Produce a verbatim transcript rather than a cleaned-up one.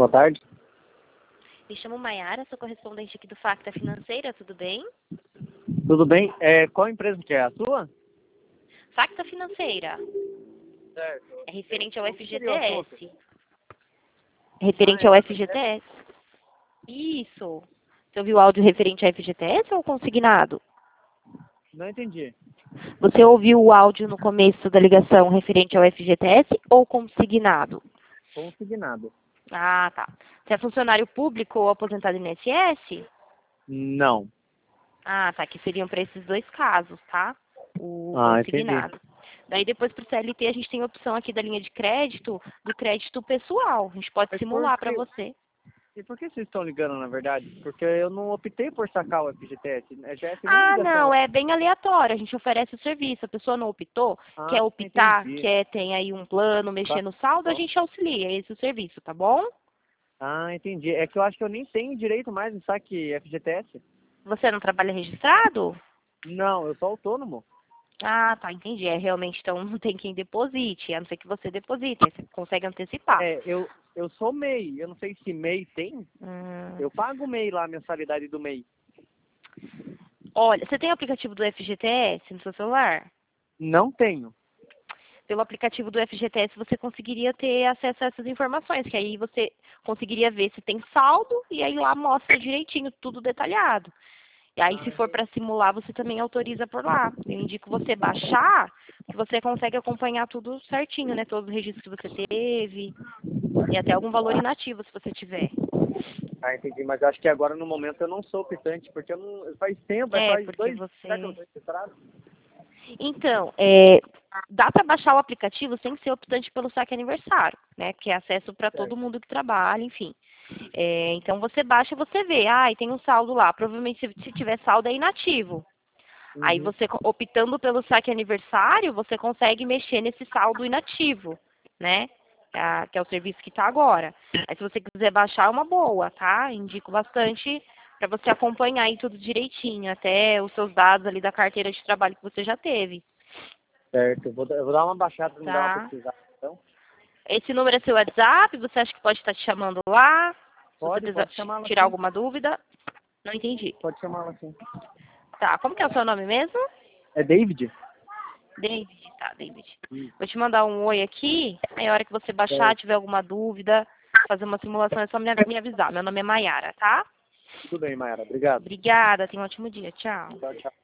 Boa tarde. Me chamo Maiara, sou correspondente aqui do Facta Financeira, tudo bem? Tudo bem? É, qual empresa que é? A sua? Facta Financeira. Certo. É referente ao O que seria o assunto? F G T S. É referente Ah, ao é, F G T S. Isso. Você ouviu o áudio referente ao F G T S ou consignado? Não entendi. Você ouviu o áudio no começo da ligação referente ao F G T S ou consignado? Consignado. Ah, tá. Você é funcionário público ou aposentado em I N S S? Não. Ah, tá. Que seriam para esses dois casos, tá? O Ah, entendi. consignado. Daí depois para o C L T a gente tem a opção aqui da linha de crédito, do crédito pessoal. A gente pode Mas por simular para que... você. E por que vocês estão ligando, na verdade? Porque eu não optei por sacar o F G T S. né? Já é a segunda Ah, ligação. não, é bem aleatório. A gente oferece o serviço. A pessoa não optou, Ah, quer optar, entendi. quer tem aí um plano, Tá mexer no saldo, a bom. gente auxilia. Esse é o serviço, tá bom? Ah, entendi. É que eu acho que eu nem tenho direito mais em saque F G T S. Você não trabalha registrado? Não, eu sou autônomo. Ah, tá, entendi. É realmente, então não tem quem deposite, a não ser que você deposite, aí você consegue antecipar. É, eu, eu sou M E I. Eu não sei se M E I tem. Hum, Eu pago o M E I lá, a mensalidade do M E I. Olha, você tem o aplicativo do F G T S no seu celular? Não tenho. Pelo aplicativo do F G T S você conseguiria ter acesso a essas informações, que aí você conseguiria ver se tem saldo e aí lá mostra direitinho, tudo detalhado. E aí, se for para simular, você também autoriza por lá. Eu indico você baixar, que você consegue acompanhar tudo certinho, né? Todos os registros que você teve e até algum valor inativo, se você tiver. Ah, entendi. Mas acho que agora, no momento, eu não sou optante, porque eu não... faz tempo, vai É, faz porque dois... Será que eu você... estou registrado? Então, é, dá para baixar o aplicativo sem ser optante pelo saque aniversário, né? Que é acesso para todo Certo. mundo que trabalha, enfim. É, então, você baixa e você vê. Ah, e tem um saldo lá. Provavelmente, se se tiver saldo, é inativo. Aí Uhum. você, optando pelo saque aniversário, você consegue mexer nesse saldo inativo, né? Que é, que é o serviço que está agora. Aí se você quiser baixar, é uma boa, tá? Indico bastante para você acompanhar aí tudo direitinho, até os seus dados ali da carteira de trabalho que você já teve, Certo. Eu vou, eu vou dar uma baixada para me dar uma tá? pesquisada, então. Esse número é seu WhatsApp, você acha que pode estar te chamando lá? Se você Pode, precisar pode chamá-la tirar assim. alguma dúvida? Não entendi. Pode chamá-la assim. Tá, como que é o seu nome mesmo? É David? David, tá, David. Isso. Vou te mandar um oi aqui, aí a hora que você baixar, Certo. tiver alguma dúvida, fazer uma simulação, é só me, me avisar. Meu nome é Maiara, tá? Tudo bem, Mayara. Obrigado. Obrigada, tenha um ótimo dia. Tchau. Tchau, tchau.